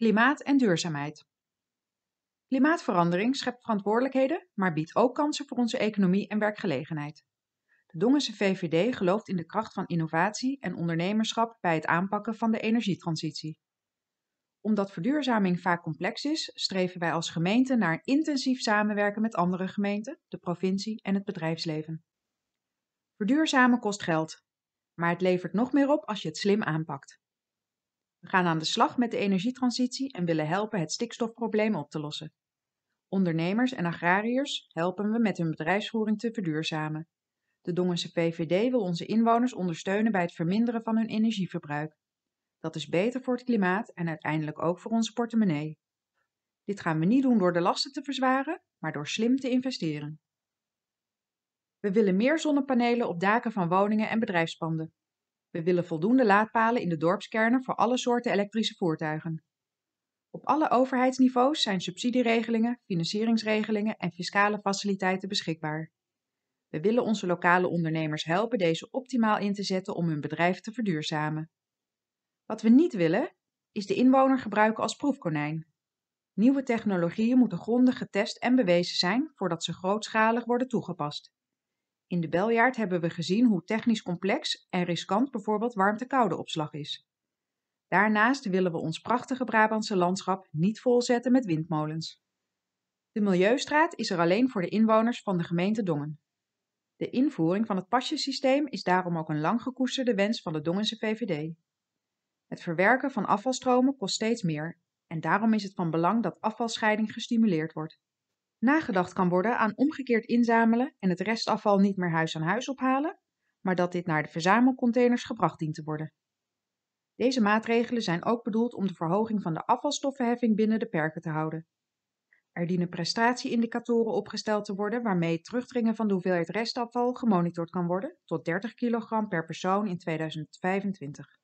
Klimaat en duurzaamheid. Klimaatverandering schept verantwoordelijkheden, maar biedt ook kansen voor onze economie en werkgelegenheid. De Dongense VVD gelooft in de kracht van innovatie en ondernemerschap bij het aanpakken van de energietransitie. Omdat verduurzaming vaak complex is, streven wij als gemeente naar een intensief samenwerken met andere gemeenten, de provincie en het bedrijfsleven. Verduurzamen kost geld, maar het levert nog meer op als je het slim aanpakt. We gaan aan de slag met de energietransitie en willen helpen het stikstofprobleem op te lossen. Ondernemers en agrariërs helpen we met hun bedrijfsvoering te verduurzamen. De Dongense VVD wil onze inwoners ondersteunen bij het verminderen van hun energieverbruik. Dat is beter voor het klimaat en uiteindelijk ook voor onze portemonnee. Dit gaan we niet doen door de lasten te verzwaren, maar door slim te investeren. We willen meer zonnepanelen op daken van woningen en bedrijfspanden. We willen voldoende laadpalen in de dorpskernen voor alle soorten elektrische voertuigen. Op alle overheidsniveaus zijn subsidieregelingen, financieringsregelingen en fiscale faciliteiten beschikbaar. We willen onze lokale ondernemers helpen deze optimaal in te zetten om hun bedrijf te verduurzamen. Wat we niet willen, is de inwoner gebruiken als proefkonijn. Nieuwe technologieën moeten grondig getest en bewezen zijn voordat ze grootschalig worden toegepast. In de Beljaard hebben we gezien hoe technisch complex en riskant bijvoorbeeld warmte-koude-opslag is. Daarnaast willen we ons prachtige Brabantse landschap niet volzetten met windmolens. De Milieustraat is er alleen voor de inwoners van de gemeente Dongen. De invoering van het pasjesysteem is daarom ook een lang gekoesterde wens van de Dongense VVD. Het verwerken van afvalstromen kost steeds meer en daarom is het van belang dat afvalscheiding gestimuleerd wordt. Nagedacht kan worden aan omgekeerd inzamelen en het restafval niet meer huis aan huis ophalen, maar dat dit naar de verzamelcontainers gebracht dient te worden. Deze maatregelen zijn ook bedoeld om de verhoging van de afvalstoffenheffing binnen de perken te houden. Er dienen prestatieindicatoren opgesteld te worden waarmee het terugdringen van de hoeveelheid restafval gemonitord kan worden tot 30 kilogram per persoon in 2025.